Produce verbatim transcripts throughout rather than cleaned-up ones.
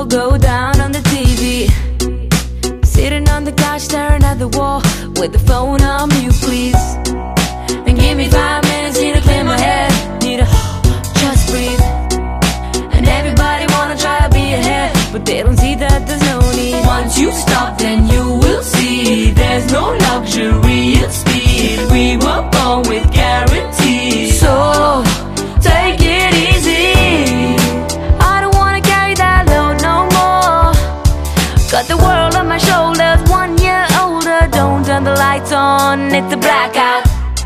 all go down on the T V. Sitting on the couch staring at the wall with the phone on mute, please. And give me five minutes, need to clear my head, need to just breathe. And everybody wanna try to be ahead, but they don't see that there's no need. Once you stop, then you will see there's no luxury in speed. We were born with guarantees, so take it easy. I don't wanna carry that load no more. Got the world on my shoulders, one year older. Don't turn the lights on, it's a blackout.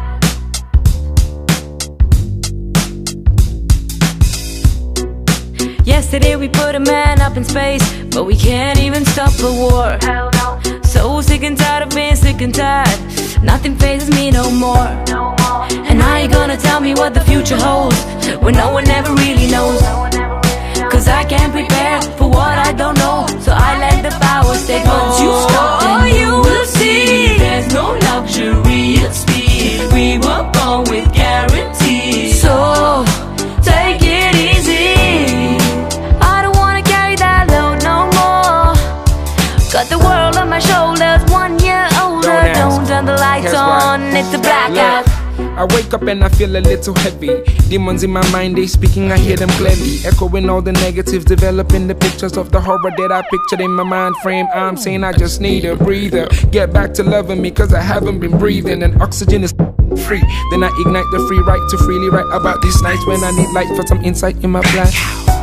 Yesterday we put a man up in space, but we can't even stop a war. Hell no. So sick and tired of being sick and tired. Nothing phases me no more. No more. And now you're gonna tell me what the future holds, when no one ever really knows. Cause I can't prepare for what I don't know, so I let the power stay. Once you stop, then you will see there's no luxury in speed. We were born with guarantees, so take it easy. I don't wanna carry that load no more. Got the world on my shoulders, one year older. Don't, don't turn the lights Here's on, why. It's a blackout. I wake up and I feel a little heavy. Demons in my mind, they speaking, I hear them clearly. Echoing all the negatives, developing the pictures of the horror that I pictured in my mind frame. I'm saying I just need a breather. Get back to loving me, cause I haven't been breathing. And oxygen is free. Then I ignite the free right to freely write about these nights when I need light for some insight in my plan.